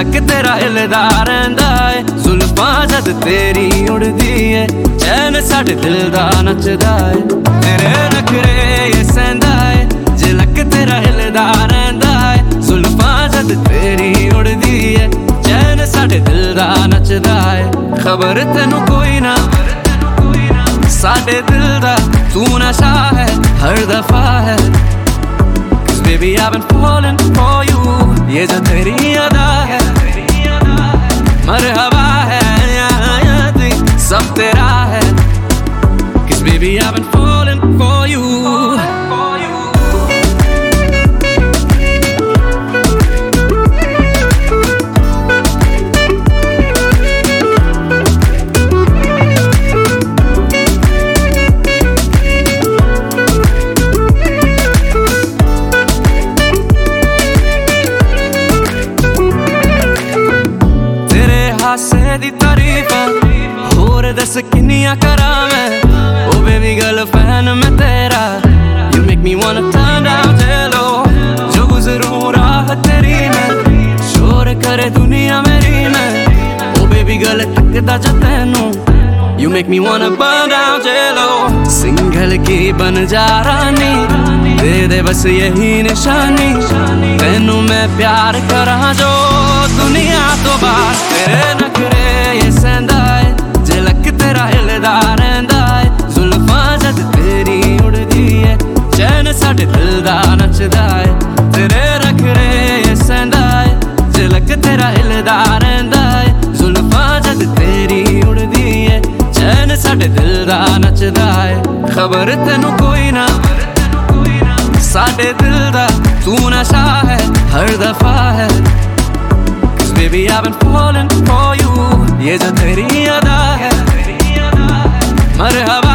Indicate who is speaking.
Speaker 1: झलक तेरा हिलदा रहिंदा है, जुल्फां जद तेरी उड़दी है, चैन साडे दिल दा नचदा है। तेरे नखरे ये सहंदा है, झलक तेरा हिलदा रहिंदा है, जुल्फां जद तेरी उड़दी है, चैन साडे दिल दा नचदा है। खबर तेनू कोई ना साडे दिल दा, तू नशा है हर दफा है। Cause baby I've been falling for you, ये जो तेरी अदा है, मरहबा है याद सब तेरा है। Cause baby I've been falling for you। हासे दी तारीफा होर दस किन्नियां करां मैं, ओ बेबी गर्ल फैन मैं तेरा। You make me wanna turn down जेलो, जो गुजरूं राह तेरी में, शोर करे दुनिया मेरी में, ओ बेबी गर्ल तकदा जा तैनू। You make me wanna burn down जेलो, सिंगल की बन जा रानी, दे दे बस यही निशानी, तैनू मैं प्यार करा जो दुनिया तो बाहर। तेरे नखरे ये सहंदा है, झलक तेरा हिलदा रहिंदा है, जुल्फां जद तेरी उड़दी है, चैन साडे दिल दा नचदा है। तेरे नखरे ये सहंदा है, झलक तेरा हिलदा रहिंदा है, जुल्फां जद तेरी उड़दी है, चैन साडे दिल दा नचदा है। खबर तेनू कोई ना साडे दिल दा, तू नशा है हर दफा है। Baby I've been falling for you, ये जो तेरी अदा है, मरहबा